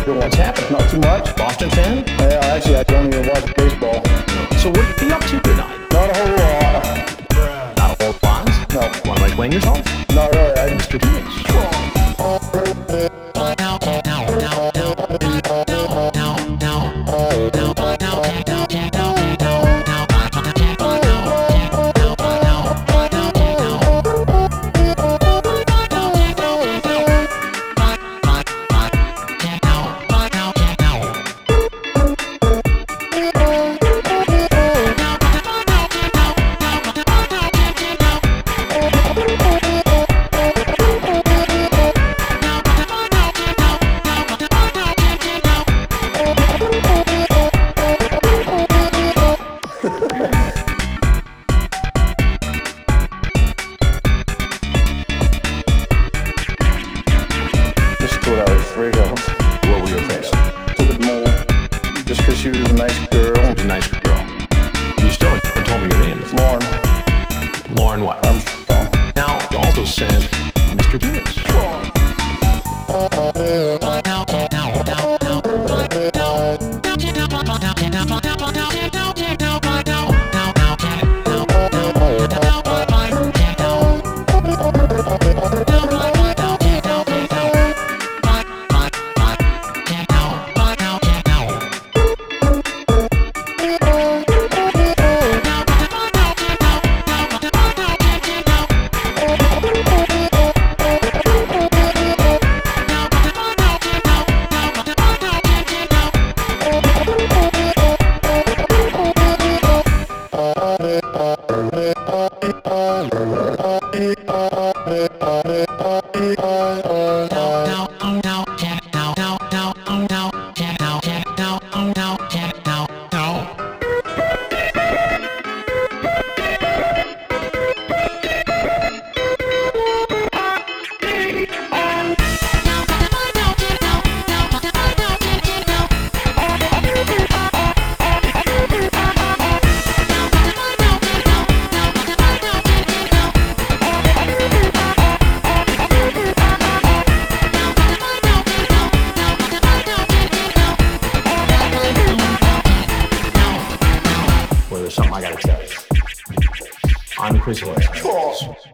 Good one. What's happening? Not too much. Boston fan? Yeah, actually, I don't even watch baseball. So what are you up to tonight? Not a whole lot. Not a whole lot? No. Want to like playing yourself? Not really. Mr. Diaz. Just thought I was free. What were your face? Took it more just because she was a nice girl. She's a nice girl. You still haven't told me your name. Lauren Lauren what? Armstrong. Now, you also said Mr. Diaz. Well, there's something I gotta tell you. I'm Chris West.